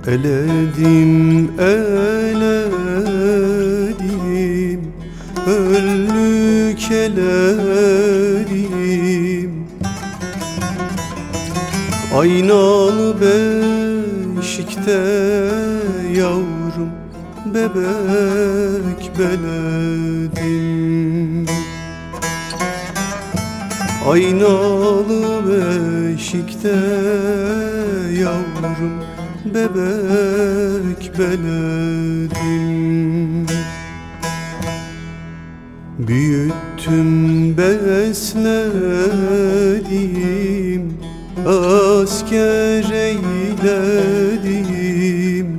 Eledim, eledim, öllük eledim. Aynalı beşikte yavrum bebek beledim. Aynalı beşikte yavrum bebek beledim. Büyüttüm, besledim, asker eyledim.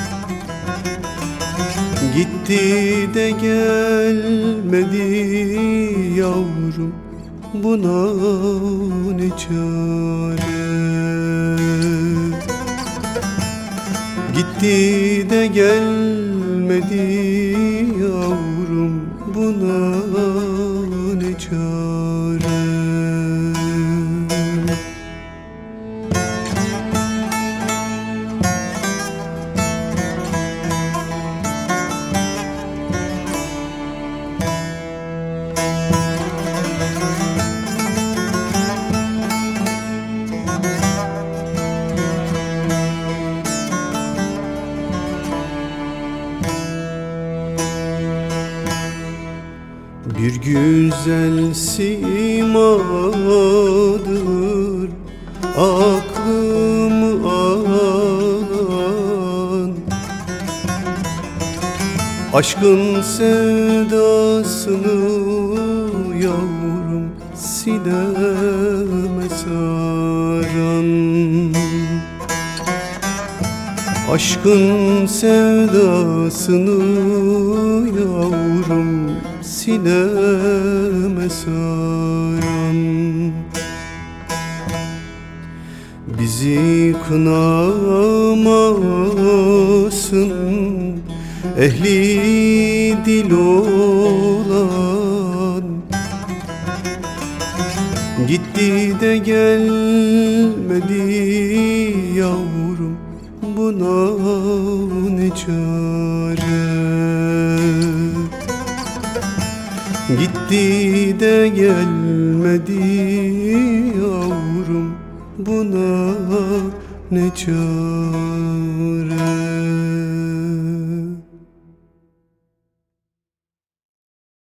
Gitti de gelmedi yavrum, buna ne çare? Gitti de gelmedi yavrum, buna ne çare? Bir güzel simadır aklımı alan, aşkın sevdasını yavrum sineme saran. Aşkın sevdasını yavrum sineme saran. Bizi kınamasın ehli dil olan, gitti de gelmedi yavrum, buna ne çare? Gitti de gelmedi yavrum, buna ne çare?